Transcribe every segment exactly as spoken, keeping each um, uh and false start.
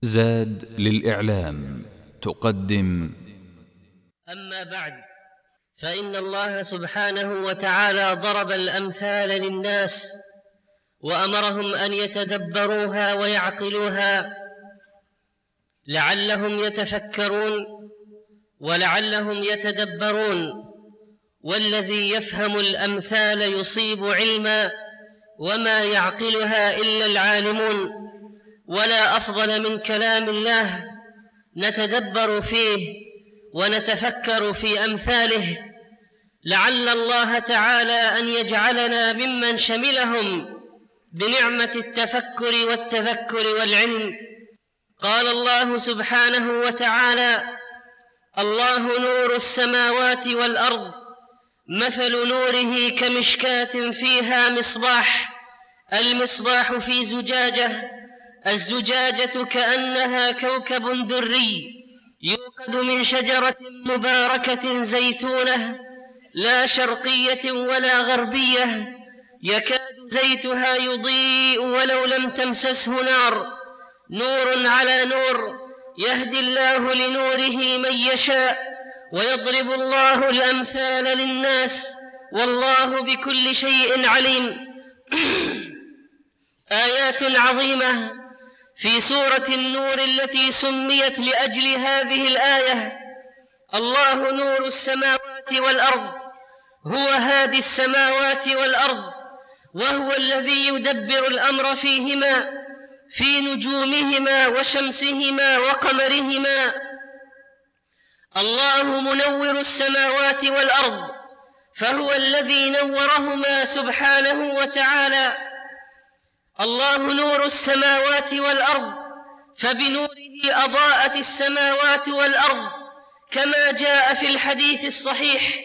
زاد للإعلام تقدم. أما بعد، فإن الله سبحانه وتعالى ضرب الأمثال للناس وأمرهم أن يتدبروها ويعقلوها لعلهم يتفكرون ولعلهم يتدبرون. والذي يفهم الأمثال يصيب علما، وما يعقلها إلا العالمون. ولا أفضل من كلام الله نتدبر فيه ونتفكر في أمثاله، لعل الله تعالى أن يجعلنا ممن شملهم بنعمة التفكر والتذكر والعلم. قال الله سبحانه وتعالى: الله نور السماوات والأرض، مثل نوره كمشكاة فيها مصباح، المصباح في زجاجة، الزجاجة كأنها كوكب دري يوقد من شجرة مباركة زيتونة لا شرقية ولا غربية، يكاد زيتها يضيء ولو لم تمسسه نار، نور على نور، يهدي الله لنوره من يشاء، ويضرب الله الأمثال للناس، والله بكل شيء عليم. آيات عظيمة في سورة النور التي سميت لأجل هذه الآية. الله نور السماوات والأرض، هو هادي السماوات والأرض، وهو الذي يدبر الأمر فيهما، في نجومهما وشمسهما وقمرهما. الله منور السماوات والأرض، فهو الذي نورهما سبحانه وتعالى. الله نور السماوات والأرض، فبنوره أضاءت السماوات والأرض، كما جاء في الحديث الصحيح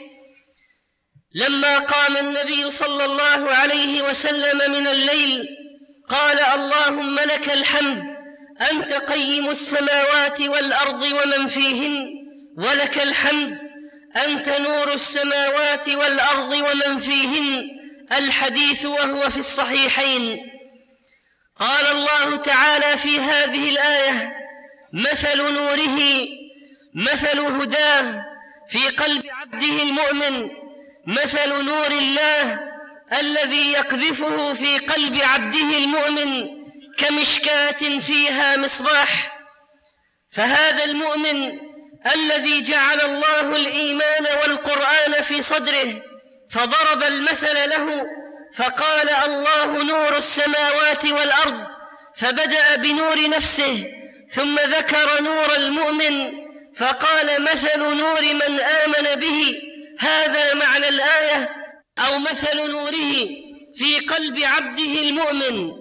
لما قام النبي صلى الله عليه وسلم من الليل قال: اللهم لك الحمد، أنت قيم السماوات والأرض ومن فيهن، ولك الحمد، أنت نور السماوات والأرض ومن فيهن. الحديث وهو في الصحيحين. قال الله تعالى في هذه الآية: مثل نوره مثل هداه في قلب عبده المؤمن، مثل نور الله الذي يقذفه في قلب عبده المؤمن كمشكاة فيها مصباح. فهذا المؤمن الذي جعل الله الإيمان والقرآن في صدره فضرب المثل له فقال: الله نور السماوات والأرض، فبدأ بنور نفسه ثم ذكر نور المؤمن فقال: مثل نور من آمن به. هذا معنى الآية، أو مثل نوره في قلب عبده المؤمن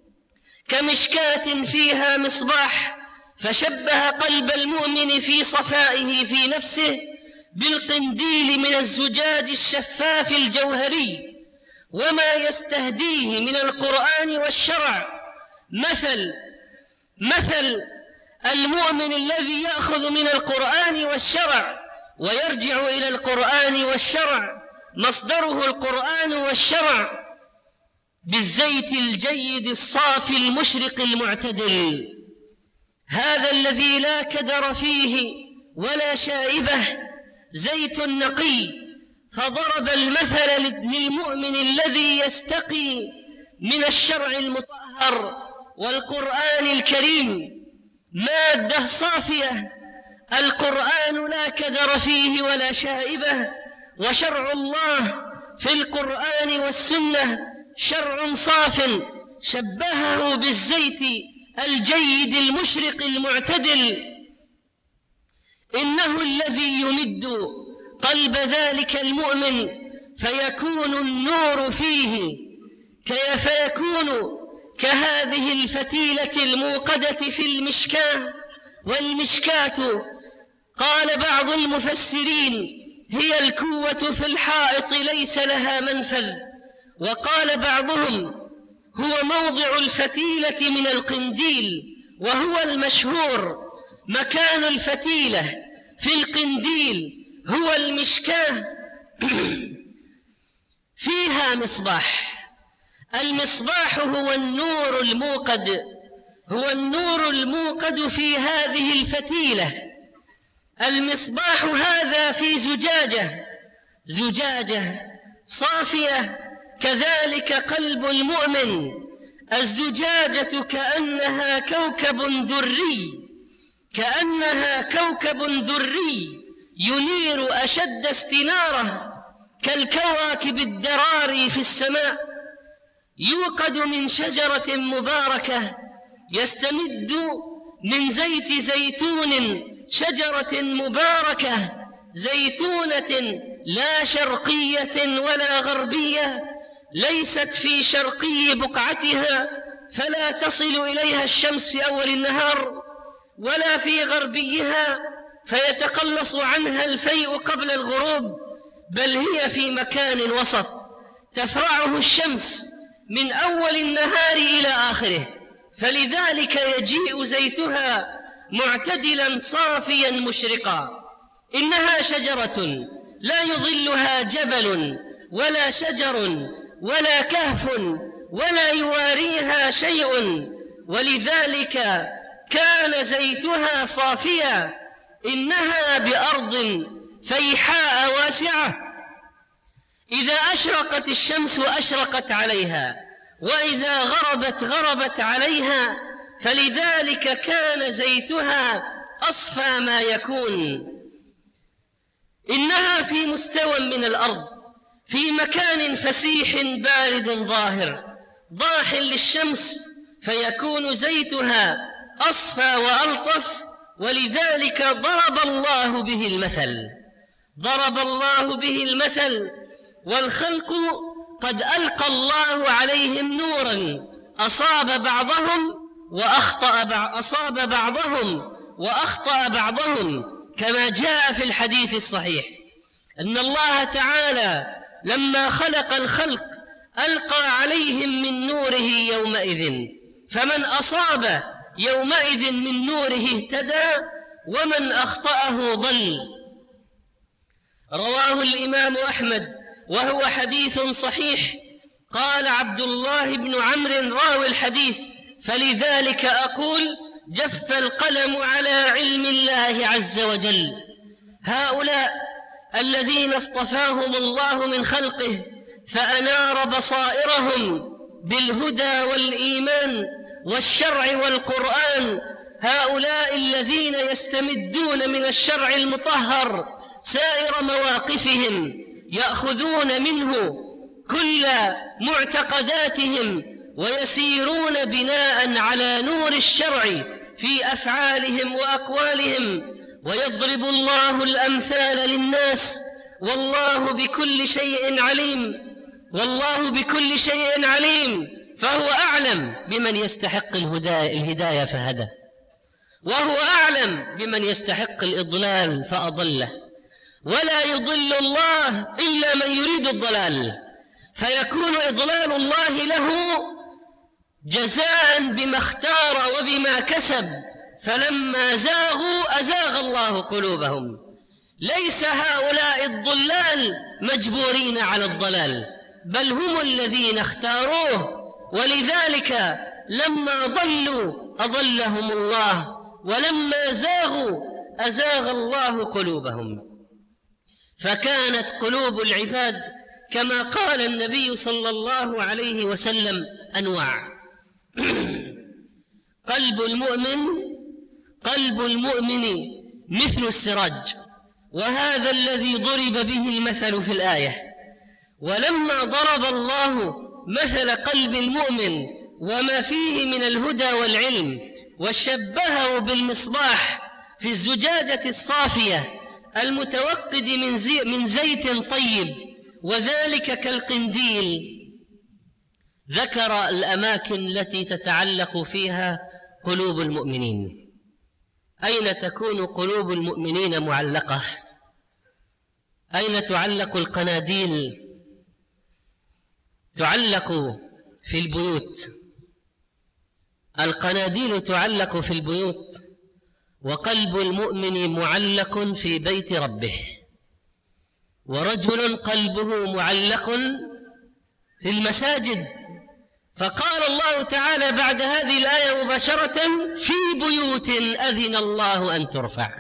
كمشكاة فيها مصباح، فشبه قلب المؤمن في صفائه في نفسه بالقنديل من الزجاج الشفاف الجوهري، وما يستهديه من القرآن والشرع. مثل مثل المؤمن الذي يأخذ من القرآن والشرع ويرجع إلى القرآن والشرع، مصدره القرآن والشرع، بالزيت الجيد الصافي المشرق المعتدل، هذا الذي لا كدر فيه ولا شائبة، زيت نقي. فضرب المثل للمؤمن الذي يستقي من الشرع المطهر والقرآن الكريم، مادة صافية، القرآن لا كدر فيه ولا شائبة، وشرع الله في القرآن والسنة شرع صاف، شبهه بالزيت الجيد المشرق المعتدل. إنه الذي يمد قلب ذلك المؤمن فيكون النور فيه فيكون كهذه الفتيلة الموقدة في المشكاة. والمشكاة قال بعض المفسرين هي الكوة في الحائط ليس لها منفذ، وقال بعضهم هو موضع الفتيلة من القنديل، وهو المشهور مكان الفتيلة في القنديل هو المشكاة فيها مصباح. المصباح هو النور الموقد، هو النور الموقد في هذه الفتيلة. المصباح هذا في زجاجة زجاجة صافية، كذلك قلب المؤمن. الزجاجة كأنها كوكب دري كأنها كوكب دري ينير أشد استنارة كالكواكب الدراري في السماء، يوقد من شجرة مباركة، يستمد من زيت زيتون، شجرة مباركة زيتونة لا شرقية ولا غربية، ليست في شرقي بقعتها فلا تصل إليها الشمس في أول النهار، ولا في غربيها فيتقلص عنها الفيء قبل الغروب، بل هي في مكان وسط تفرعه الشمس من أول النهار إلى آخره، فلذلك يجيء زيتها معتدلا صافيا مشرقا. إنها شجرة لا يظلها جبل ولا شجر ولا كهف ولا يواريها شيء، ولذلك كان زيتها صافيا. إنها بأرض فيحاء واسعة، إذا أشرقت الشمس أشرقت عليها، وإذا غربت غربت عليها، فلذلك كان زيتها أصفى ما يكون. إنها في مستوى من الأرض، في مكان فسيح بارد ظاهر ضاح للشمس، فيكون زيتها أصفى وألطف، ولذلك ضرب الله به المثل ضرب الله به المثل والخلق قد ألقى الله عليهم نورا أصاب بعضهم وأخطأ بعض أصاب بعضهم وأخطأ بعضهم، كما جاء في الحديث الصحيح أن الله تعالى لما خلق الخلق ألقى عليهم من نوره يومئذ، فمن أصاب يومئذ من نوره اهتدى ومن أخطأه ضل. رواه الإمام أحمد وهو حديث صحيح. قال عبد الله بن عمرو راوي الحديث: فلذلك أقول جف القلم على علم الله عز وجل. هؤلاء الذين اصطفاهم الله من خلقه فأنار بصائرهم بالهدى والإيمان والشرع والقرآن، هؤلاء الذين يستمدون من الشرع المطهر سائر مواقفهم، يأخذون منه كل معتقداتهم ويسيرون بناء على نور الشرع في أفعالهم وأقوالهم، ويضرب الله الأمثال للناس والله بكل شيء عليم والله بكل شيء عليم فهو أعلم بمن يستحق الهداية فهدى، وهو أعلم بمن يستحق الإضلال فأضله، ولا يضل الله إلا من يريد الضلال، فيكون إضلال الله له جزاء بما اختار وبما كسب. فلما زاغوا أزاغ الله قلوبهم. ليس هؤلاء الضلال مجبورين على الضلال، بل هم الذين اختاروه، ولذلك لما ضلوا أضلهم الله، ولما زاغوا أزاغ الله قلوبهم. فكانت قلوب العباد كما قال النبي صلى الله عليه وسلم أنواع. قلب المؤمن قلب المؤمن مثل السراج، وهذا الذي ضرب به المثل في الآية. ولما ضرب الله مثل قلب المؤمن وما فيه من الهدى والعلم وشبهه بالمصباح في الزجاجة الصافية المتوقد من, زي من زيت طيب، وذلك كالقنديل، ذكر الأماكن التي تتعلق فيها قلوب المؤمنين. أين تكون قلوب المؤمنين معلقة؟ أين تعلق القناديل؟ تعلق في البيوت. القناديل تعلق في البيوت، وقلب المؤمن معلق في بيت ربه. ورجل قلبه معلق في المساجد، فقال الله تعالى بعد هذه الآية مباشرة: في بيوت أذن الله أن ترفع.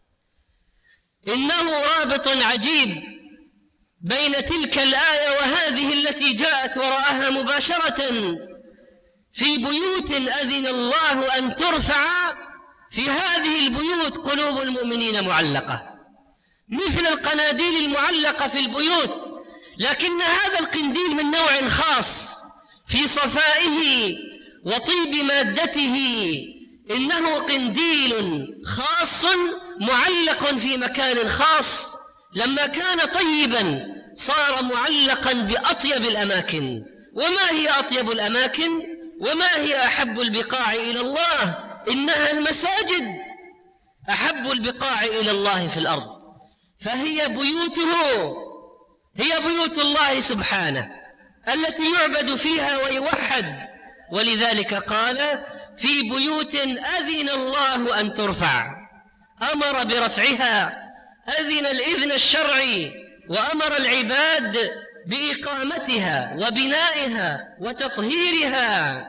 إنه رابط عجيب بين تلك الآية وهذه التي جاءت وراءها مباشرة: في بيوت أذن الله أن ترفع. في هذه البيوت قلوب المؤمنين معلقة مثل القناديل المعلقة في البيوت، لكن هذا القنديل من نوع خاص في صفائه وطيب مادته. إنه قنديل خاص معلق في مكان خاص، لما كان طيبا صار معلقا بأطيب الأماكن. وما هي أطيب الأماكن؟ وما هي أحب البقاع إلى الله؟ إنها المساجد، أحب البقاع إلى الله في الأرض، فهي بيوته، هي بيوت الله سبحانه التي يعبد فيها ويوحد. ولذلك قال: في بيوت أذن الله أن ترفع. أمر برفعها، أذن الإذن الشرعي، وأمر العباد بإقامتها وبنائها وتطهيرها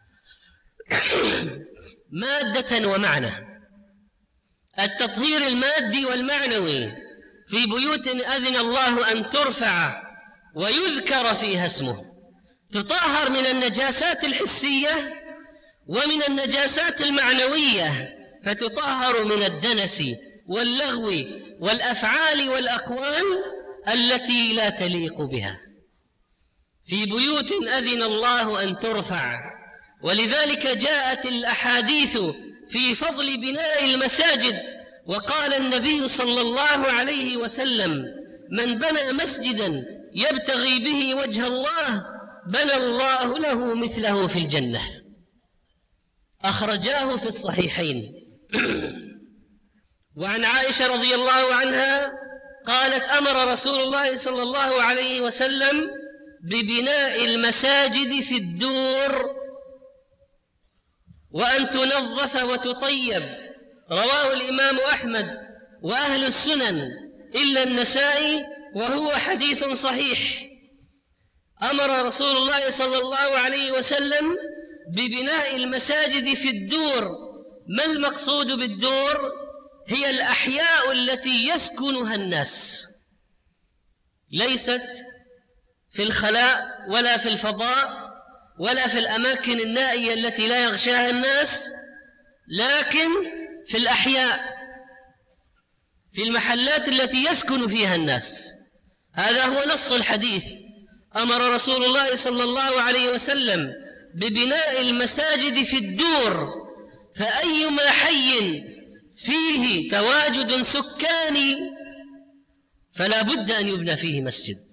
مادة ومعنى. التطهير المادي والمعنوي في بيوت أذن الله أن ترفع ويذكر فيها اسمه، تطهر من النجاسات الحسية ومن النجاسات المعنوية، فتطهر من الدنس واللغو والأفعال والأقوال التي لا تليق بها. في بيوت أذن الله أن ترفع. ولذلك جاءت الأحاديث في فضل بناء المساجد، وقال النبي صلى الله عليه وسلم: من بنى مسجدا يبتغي به وجه الله بنى الله له مثله في الجنة. أخرجاه في الصحيحين. وعن عائشة رضي الله عنها قالت: أمر رسول الله صلى الله عليه وسلم ببناء المساجد في الدور وأن تنظف وتطيب. رواه الإمام أحمد وأهل السنن إلا النسائي، وهو حديث صحيح. أمر رسول الله صلى الله عليه وسلم ببناء المساجد في الدور. ما المقصود بالدور؟ هي الأحياء التي يسكنها الناس، ليست في الخلاء ولا في الفضاء ولا في الأماكن النائية التي لا يغشاها الناس، لكن في الأحياء، في المحلات التي يسكن فيها الناس. هذا هو نص الحديث. أمر رسول الله صلى الله عليه وسلم ببناء المساجد في الدور، فأيما حي فيه تواجد سكاني فلا بد أن يبنى فيه مسجد.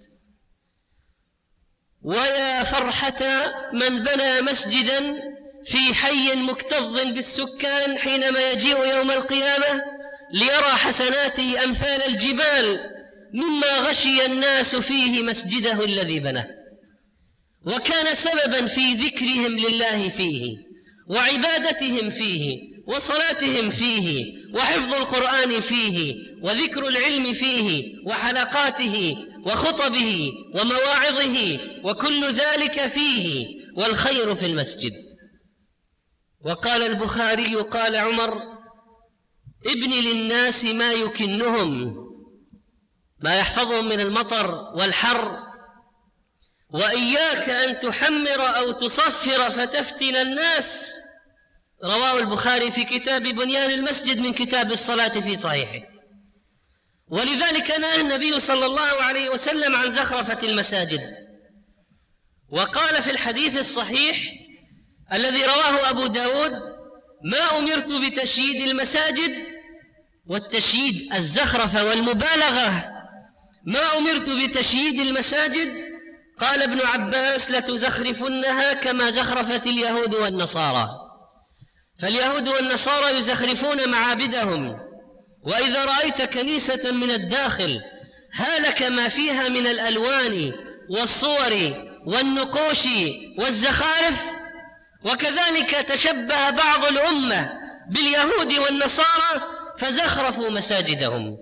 ويا فرحة من بنى مسجدا في حي مكتظ بالسكان حينما يجيء يوم القيامة ليرى حسناته أمثال الجبال مما غشي الناس فيه مسجده الذي بناه، وكان سببا في ذكرهم لله فيه وعبادتهم فيه وصلاتهم فيه وحفظ القرآن فيه وذكر العلم فيه وحلقاته وخطبه ومواعظه، وكل ذلك فيه، والخير في المسجد. وقال البخاري: قال عمر: ابن للناس ما يكنهم، ما يحفظهم من المطر والحر، وإياك أن تحمر أو تصفر فتفتن الناس. رواه البخاري في كتاب بنيان المسجد من كتاب الصلاة في صحيحه. ولذلك نهى النبي صلى الله عليه وسلم عن زخرفة المساجد، وقال في الحديث الصحيح الذي رواه أبو داود: ما أمرت بتشييد المساجد، والتشييد الزخرفة والمبالغة، ما أمرت بتشييد المساجد. قال ابن عباس: لتزخرفنها كما زخرفت اليهود والنصارى. فاليهود والنصارى يزخرفون معابدهم، وإذا رأيت كنيسة من الداخل هالك ما فيها من الألوان والصور والنقوش والزخارف. وكذلك تشبه بعض الأمة باليهود والنصارى فزخرفوا مساجدهم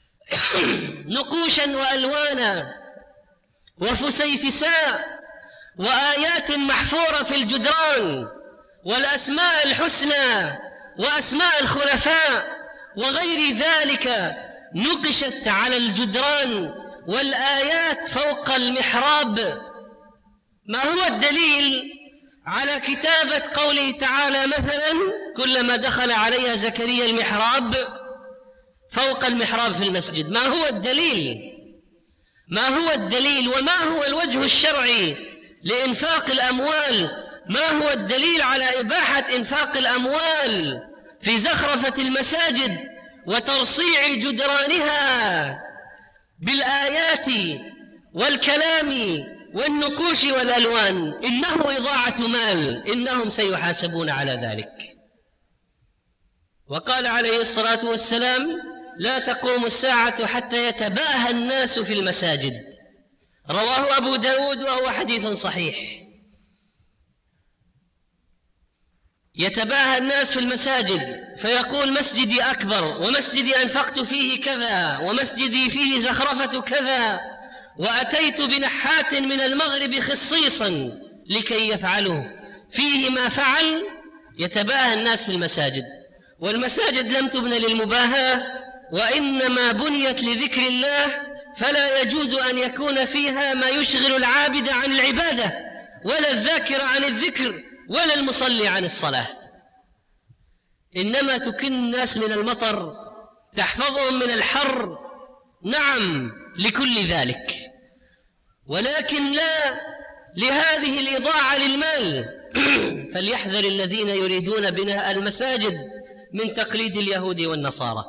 نقوشا وألوانا وفسيفساء وآيات محفورة في الجدران، والأسماء الحسنى وأسماء الخلفاء وغير ذلك نقشت على الجدران، والآيات فوق المحراب. ما هو الدليل على كتابة قوله تعالى مثلا كلما دخل عليها زكريا المحراب فوق المحراب في المسجد؟ ما هو الدليل؟ ما هو الدليل وما هو الوجه الشرعي لإنفاق الأموال؟ ما هو الدليل على إباحة إنفاق الأموال في زخرفة المساجد وترصيع جدرانها بالآيات والكلام والنقوش والألوان؟ إنه إضاعة مال، إنهم سيحاسبون على ذلك. وقال عليه الصلاة والسلام: لا تقوم الساعة حتى يتباهى الناس في المساجد. رواه أبو داود وهو حديث صحيح. يتباهى الناس في المساجد فيقول: مسجدي أكبر، ومسجدي أنفقت فيه كذا، ومسجدي فيه زخرفة كذا، وأتيت بنحات من المغرب خصيصا لكي يفعله فيه ما فعل. يتباهى الناس في المساجد، والمساجد لم تبنى للمباهاة، وإنما بنيت لذكر الله، فلا يجوز أن يكون فيها ما يشغل العابد عن العبادة، ولا الذاكر عن الذكر، ولا المصلي عن الصلاة. إنما تكن الناس من المطر، تحفظهم من الحر، نعم لكل ذلك، ولكن لا لهذه الإضاعة للمال. فليحذر الذين يريدون بناء المساجد من تقليد اليهود والنصارى.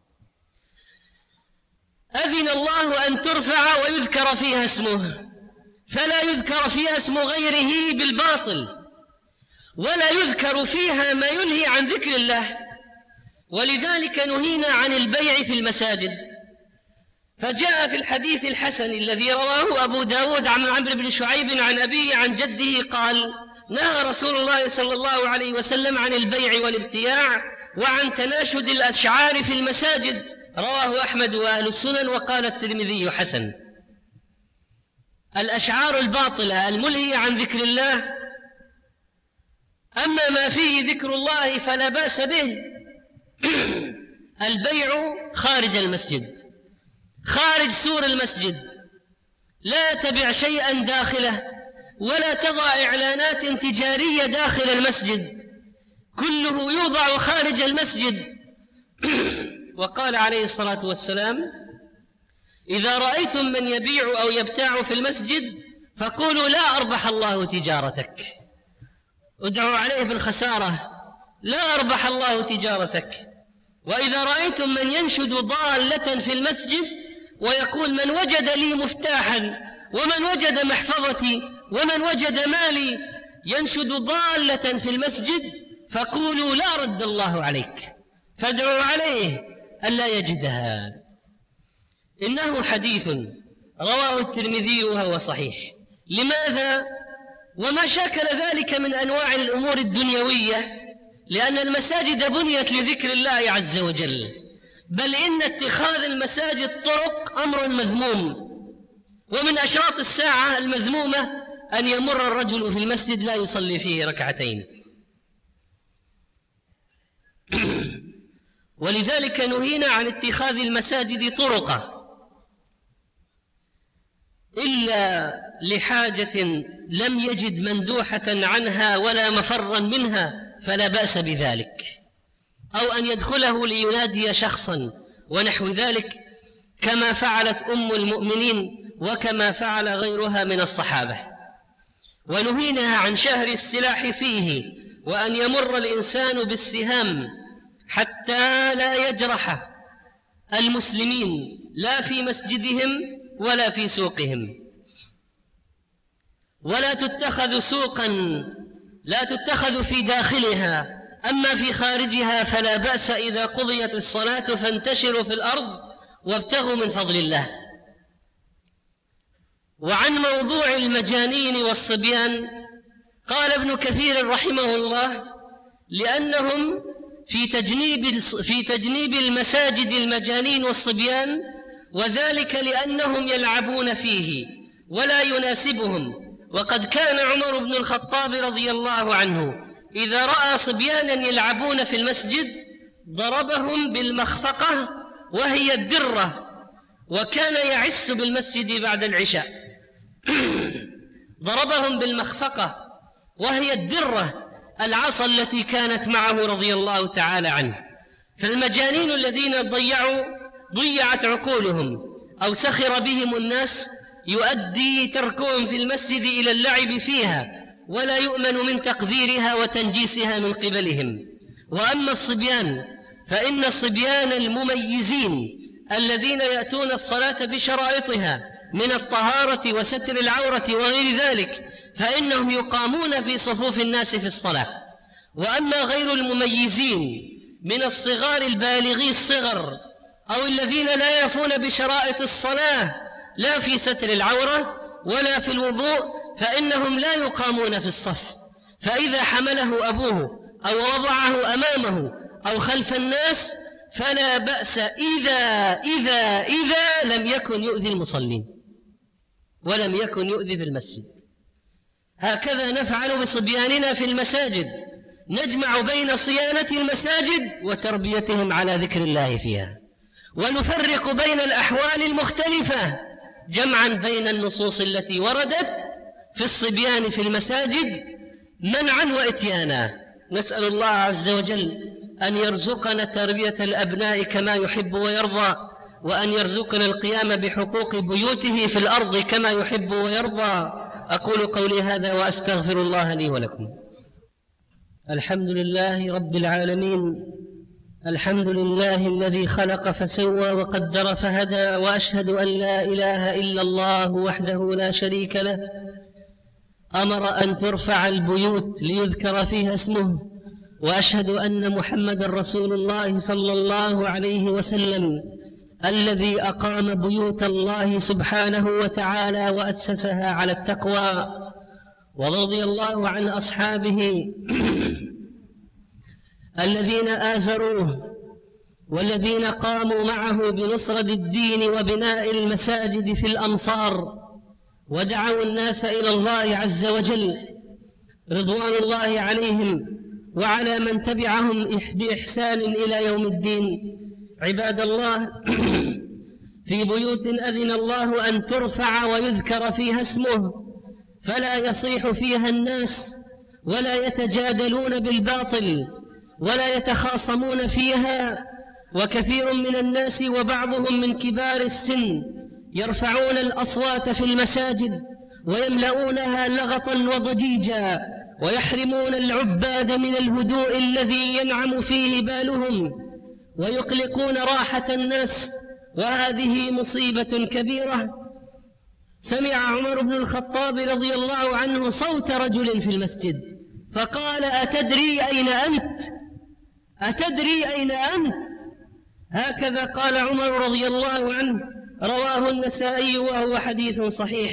أذن الله أن ترفع ويذكر فيها اسمه، فلا يذكر فيها اسم غيره بالباطل، ولا يذكر فيها ما ينهي عن ذكر الله. ولذلك نهينا عن البيع في المساجد. فجاء في الحديث الحسن الذي رواه أبو داود عن عمرو بن شعيب عن أبيه عن جده قال: نهى رسول الله صلى الله عليه وسلم عن البيع والابتياع وعن تناشد الأشعار في المساجد. رواه أحمد وأهل السنن، وقال الترمذي حسن. الأشعار الباطلة الملهية عن ذكر الله، أما ما فيه ذكر الله فلا بأس به. البيع خارج المسجد، خارج سور المسجد، لا تبع شيئا داخله، ولا تضع إعلانات تجارية داخل المسجد، كله يوضع خارج المسجد. وقال عليه الصلاة والسلام: إذا رأيتم من يبيع أو يبتاع في المسجد فقولوا لا أربح الله تجارتك. ادعوا عليه بالخسارة، لا أربح الله تجارتك. وإذا رأيتم من ينشد ضالة في المسجد ويقول: من وجد لي مفتاحا، ومن وجد محفظتي، ومن وجد مالي، ينشد ضالة في المسجد، فقولوا لا رد الله عليك، فادعوا عليه ألا يجدها. إنه حديث رواه الترمذي وهو صحيح. لماذا؟ وما شاكل ذلك من أنواع الأمور الدنيوية، لأن المساجد بنيت لذكر الله عز وجل، بل إن اتخاذ المساجد طرق أمر مذموم. ومن أشراط الساعة المذمومة أن يمر الرجل في المسجد لا يصلي فيه ركعتين. ولذلك نهينا عن اتخاذ المساجد طرقا إلا لحاجة لم يجد مندوحة عنها ولا مفرا منها، فلا بأس بذلك، أو أن يدخله لينادي شخصا ونحو ذلك، كما فعلت أم المؤمنين وكما فعل غيرها من الصحابة. ونهينا عن شهر السلاح فيه، وأن يمر الإنسان بالسهام حتى لا يجرح المسلمين لا في مسجدهم ولا في سوقهم. ولا تتخذ سوقا، لا تتخذ في داخلها، أما في خارجها فلا بأس. إذا قضيت الصلاة فانتشروا في الأرض وابتغوا من فضل الله. وعن موضوع المجانين والصبيان قال ابن كثير رحمه الله: لأنهم في تجنيب في تجنيب المساجد المجانين والصبيان، وذلك لأنهم يلعبون فيه ولا يناسبهم، وقد كان عمر بن الخطاب رضي الله عنه إذا رأى صبيانا يلعبون في المسجد ضربهم بالمخفقة وهي الدرة، وكان يعس بالمسجد بعد العشاء ضربهم بالمخفقة وهي الدرة، العصا التي كانت معه رضي الله تعالى عنه. فالمجانين الذين ضيعوا ضيعت عقولهم أو سخر بهم الناس يؤدي تركهم في المسجد إلى اللعب فيها، ولا يؤمن من تقذيرها وتنجيسها من قبلهم. وأما الصبيان فإن الصبيان المميزين الذين يأتون الصلاة بشرائطها من الطهارة وستر العورة وغير ذلك فإنهم يقامون في صفوف الناس في الصلاة. وأما غير المميزين من الصغار البالغي الصغر أو الذين لا يفون بشرائط الصلاة لا في ستر العورة ولا في الوضوء فإنهم لا يقامون في الصف، فإذا حمله أبوه أو وضعه أمامه أو خلف الناس فلا بأس إذا إذا إذا لم يكن يؤذي المصلين ولم يكن يؤذي في المسجد. هكذا نفعل بصبياننا في المساجد، نجمع بين صيانة المساجد وتربيتهم على ذكر الله فيها، ونفرق بين الأحوال المختلفة جمعا بين النصوص التي وردت في الصبيان في المساجد منعا وإتيانا. نسأل الله عز وجل أن يرزقنا تربية الأبناء كما يحب ويرضى، وأن يرزقنا القيام بحقوق بيوته في الأرض كما يحب ويرضى. أقول قولي هذا وأستغفر الله لي ولكم. الحمد لله رب العالمين، الحمد لله الذي خلق فسوى وقدر فهدى، وأشهد أن لا إله إلا الله وحده لا شريك له، أمر أن ترفع البيوت ليذكر فيها اسمه، وأشهد أن محمد رسول الله صلى الله عليه وسلم الذي أقام بيوت الله سبحانه وتعالى وأسسها على التقوى. ورضي الله عن أصحابه الذين آزروه والذين قاموا معه بنصرة الدين وبناء المساجد في الأمصار ودعوا الناس إلى الله عز وجل، رضوان الله عليهم وعلى من تبعهم بإحسان إلى يوم الدين. عباد الله، في بيوت أذن الله أن ترفع ويذكر فيها اسمه فلا يصيح فيها الناس ولا يتجادلون بالباطل ولا يتخاصمون فيها. وكثير من الناس وبعضهم من كبار السن يرفعون الأصوات في المساجد ويملؤونها لغطا وضجيجا، ويحرمون العباد من الهدوء الذي ينعم فيه بالهم، ويقلقون راحة الناس، وهذه مصيبة كبيرة. سمع عمر بن الخطاب رضي الله عنه صوت رجل في المسجد فقال: أتدري أين أنت؟ أتدري أين أنت؟ هكذا قال عمر رضي الله عنه، رواه النسائي وهو حديث صحيح.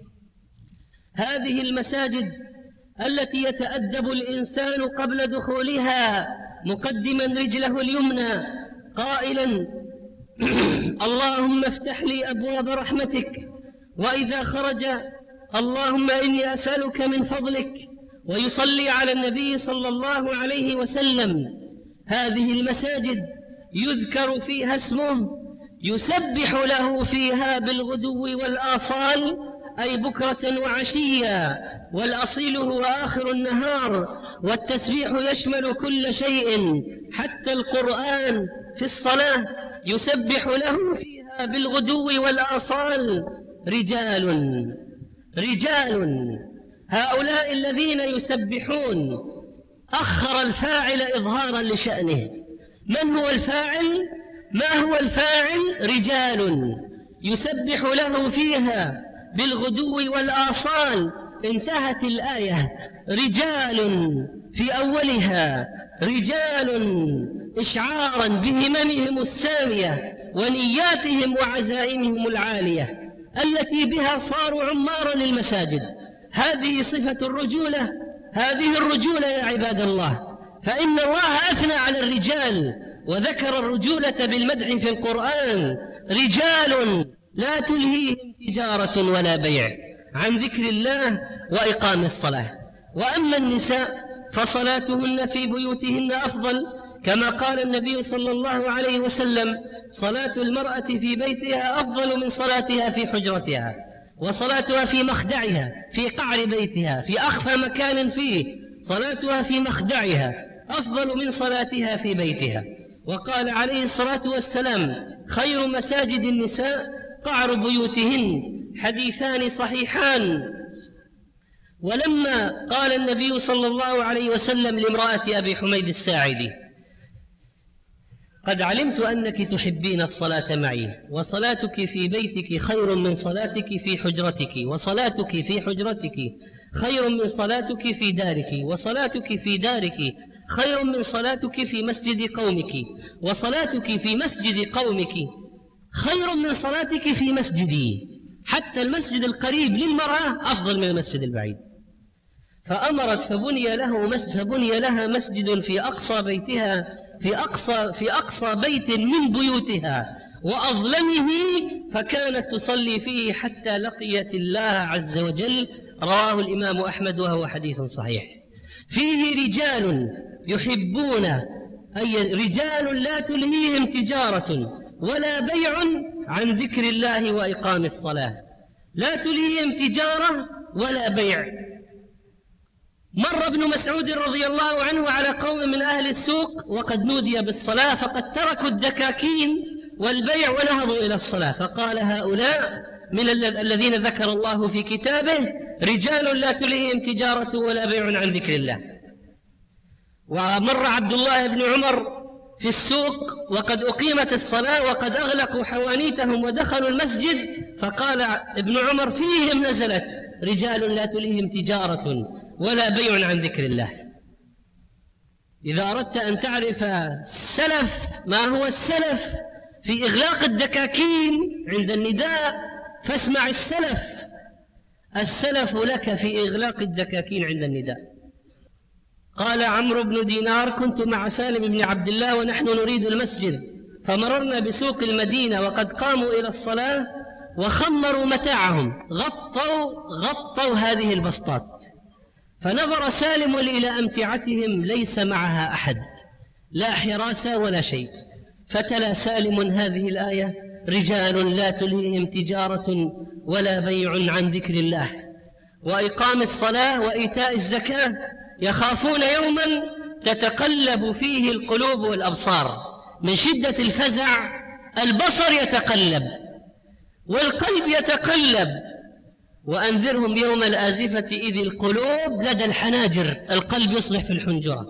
هذه المساجد التي يتأدب الإنسان قبل دخولها مقدما رجله اليمنى قائلا: اللهم افتح لي أبواب رحمتك، وإذا خرج: اللهم إني أسألك من فضلك، ويصلي على النبي صلى الله عليه وسلم. هذه المساجد يذكر فيها اسمه، يسبح له فيها بالغدو والآصال، أي بكرة وعشيا، والأصيل هو آخر النهار، والتسبيح يشمل كل شيء حتى القرآن. في الصلاة يسبح له فيها بالغدو والآصال رجال رجال هؤلاء الذين يسبحون أخر الفاعل إظهارا لشأنه. من هو الفاعل؟ ما هو الفاعل؟ رجال يسبح له فيها بالغدو والآصال. انتهت الآية. رجال في أولها، رجال إشعارا بهممهم السامية ونياتهم وعزائمهم العالية التي بها صاروا عمارا للمساجد. هذه صفة الرجولة، هذه الرجولة يا عباد الله. فإن الله أثنى على الرجال وذكر الرجولة بالمدح في القرآن: رجال لا تلهيهم تجارة ولا بيع عن ذكر الله وإقام الصلاة. وأما النساء فصلاتهن في بيوتهن أفضل، كما قال النبي صلى الله عليه وسلم: صلاة المرأة في بيتها أفضل من صلاتها في حجرتها، وصلاتها في مخدعها في قعر بيتها في أخفى مكان فيه، صلاتها في مخدعها أفضل من صلاتها في بيتها. وقال عليه الصلاة والسلام: خير مساجد النساء قعر بيوتهن، حديثان صحيحان. ولما قال النبي صلى الله عليه وسلم لامرأة أبي حميد الساعدي: قد علمت أنك تحبين الصلاة معي، وصلاتك في بيتك خير من صلاتك في حجرتك، وصلاتك في حجرتك خير من صلاتك في دارك، وصلاتك في دارك خير من صلاتك في مسجد قومك، وصلاتك في مسجد قومك خير من صلاتك في مسجدي، حتى المسجد القريب للمرأة أفضل من المسجد البعيد. فأمرت فبني له مسجد فبني لها مسجد في أقصى بيتها في أقصى في أقصى بيت من بيوتها وأظلمه، فكانت تصلي فيه حتى لقيت الله عز وجل. رواه الإمام أحمد وهو حديث صحيح. فيه رجال يحبون، أي رجال لا تلهيهم تجارة ولا بيع عن ذكر الله وإقام الصلاة، لا تلهيهم تجارة ولا بيع. مر ابن مسعود رضي الله عنه على قوم من أهل السوق وقد نودي بالصلاة، فقد تركوا الدكاكين والبيع ونهضوا إلى الصلاة، فقال: هؤلاء من الذين ذكر الله في كتابه رجال لا تلهيهم تجارة ولا بيع عن ذكر الله. ومر عبد الله بن عمر في السوق وقد أقيمت الصلاة وقد أغلقوا حوانيتهم ودخلوا المسجد، فقال ابن عمر: فيهم نزلت رجال لا تلهيهم تجارة ولا بيع عن ذكر الله. إذا أردت أن تعرف السلف ما هو السلف في إغلاق الدكاكين عند النداء فاسمع السلف. السلف لك في إغلاق الدكاكين عند النداء. قال عمرو بن دينار: كنت مع سالم بن عبد الله ونحن نريد المسجد، فمررنا بسوق المدينة وقد قاموا إلى الصلاة وخمروا متاعهم، غطوا غطوا هذه البسطات، فنظر سالم إلى أمتعتهم ليس معها أحد، لا حراسة ولا شيء، فتلا سالم هذه الآية: رجال لا تلهيهم تجارة ولا بيع عن ذكر الله وإقام الصلاة وإيتاء الزكاة يخافون يوما تتقلب فيه القلوب والأبصار. من شدة الفزع البصر يتقلب والقلب يتقلب. وأنذرهم يوم الآزفة إذ القلوب لدى الحناجر، القلب يصبح في الحنجرة.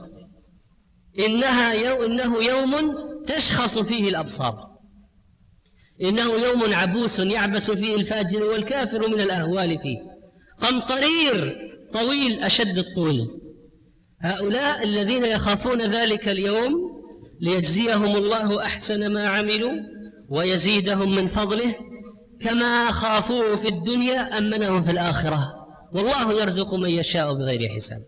إنها يو إنه يوم تشخص فيه الأبصار، إنه يوم عبوس يعبس فيه الفاجر والكافر من الأهوال فيه، قمطرير طويل أشد الطول. هؤلاء الذين يخافون ذلك اليوم ليجزيهم الله أحسن ما عملوا ويزيدهم من فضله، كما خافوه في الدنيا أمنهم في الآخرة، والله يرزق من يشاء بغير حساب.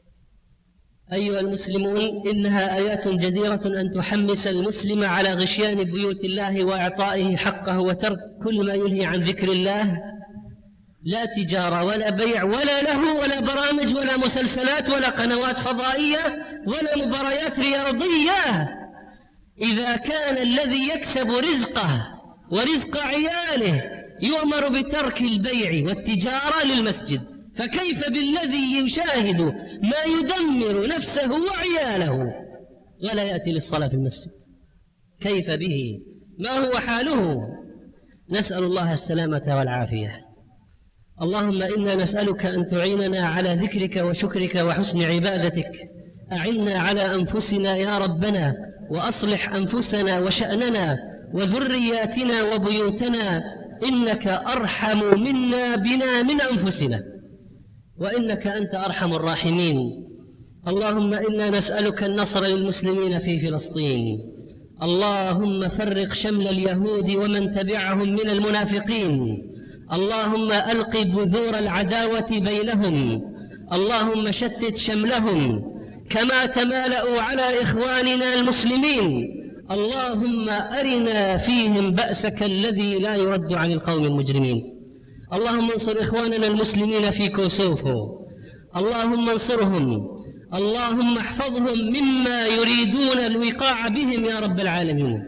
أيها المسلمون، إنها آيات جديرة أن تحمس المسلم على غشيان بيوت الله وإعطائه حقه وترك كل ما يلهي عن ذكر الله. لا تجارة ولا بيع ولا له ولا برامج ولا مسلسلات ولا قنوات فضائية ولا مباريات رياضية. إذا كان الذي يكسب رزقه ورزق عياله يؤمر بترك البيع والتجارة للمسجد، فكيف بالذي يشاهد ما يدمر نفسه وعياله ولا يأتي للصلاة في المسجد؟ كيف به؟ ما هو حاله؟ نسأل الله السلامة والعافية. اللهم إنا نسألك أن تعيننا على ذكرك وشكرك وحسن عبادتك. أعنا على أنفسنا يا ربنا، وأصلح أنفسنا وشأننا وذرياتنا وبيوتنا، إنك أرحم منا بنا من أنفسنا، وإنك أنت أرحم الراحمين. اللهم إنا نسألك النصر للمسلمين في فلسطين. اللهم فرق شمل اليهود ومن تبعهم من المنافقين. اللهم ألق بذور العداوة بينهم. اللهم شتت شملهم كما تمالأوا على إخواننا المسلمين. اللهم أرنا فيهم بأسك الذي لا يرد عن القوم المجرمين. اللهم انصر إخواننا المسلمين في كوسوفو، اللهم انصرهم، اللهم احفظهم مما يريدون الوقاع بهم يا رب العالمين.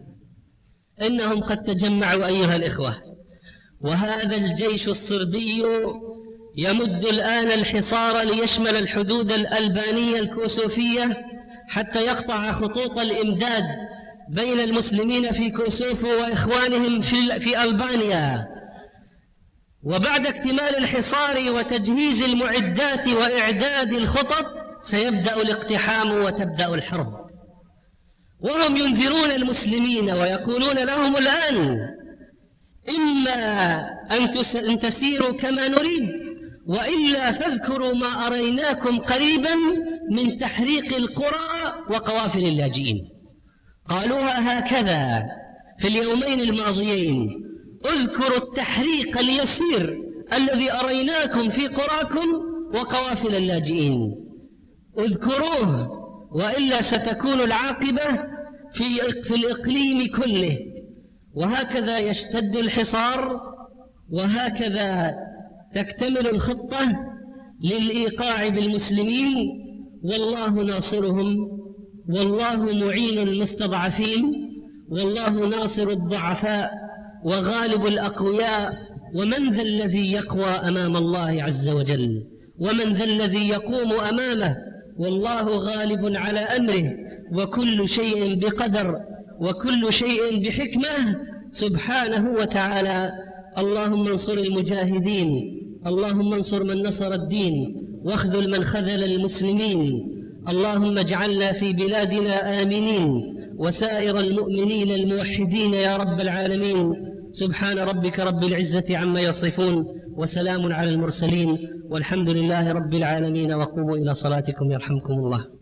إنهم قد تجمعوا أيها الإخوة، وهذا الجيش الصربي يمد الآن الحصار ليشمل الحدود الألبانية الكوسوفية حتى يقطع خطوط الإمداد بين المسلمين في كوسوفو وإخوانهم في, في ألبانيا. وبعد اكتمال الحصار وتجهيز المعدات وإعداد الخطط سيبدأ الاقتحام وتبدأ الحرب. وهم ينذرون المسلمين ويقولون لهم الآن: إما أن تسيروا كما نريد، وإلا فاذكروا ما أريناكم قريبا من تحريق القرى وقوافل اللاجئين. قالوها هكذا في اليومين الماضيين: اذكروا التحريق اليسير الذي أريناكم في قراكم وقوافل اللاجئين، اذكروه، وإلا ستكون العاقبة في, في الإقليم كله. وهكذا يشتد الحصار، وهكذا تكتمل الخطة للإيقاع بالمسلمين، والله ناصرهم، والله معين المستضعفين، والله ناصر الضعفاء وغالب الأقوياء. ومن ذا الذي يقوى أمام الله عز وجل؟ ومن ذا الذي يقوم أمامه؟ والله غالب على أمره، وكل شيء بقدر، وكل شيء بحكمة سبحانه وتعالى. اللهم انصر المجاهدين، اللهم انصر من نصر الدين، واخذل من خذل المسلمين. اللهم اجعلنا في بلادنا آمنين، وسائر المؤمنين الموحدين يا رب العالمين. سبحان ربك رب العزة عما يصفون، وسلام على المرسلين، والحمد لله رب العالمين. وقوموا إلى صلاتكم يرحمكم الله.